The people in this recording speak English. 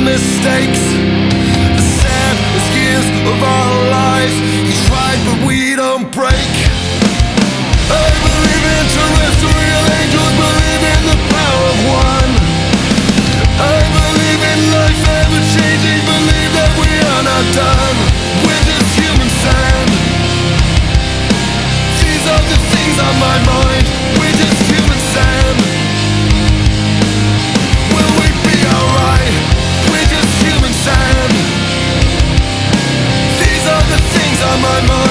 mistakes, the sad years of our lives. You tried, but we don't break. I believe in terrestrial angels, believe in the power of one. I believe in life ever changing, believe that we are not done. We're just human sand. These are the things on my mind. We're just human sand. Will we be alright? We're just human sand. These are the things on my mind.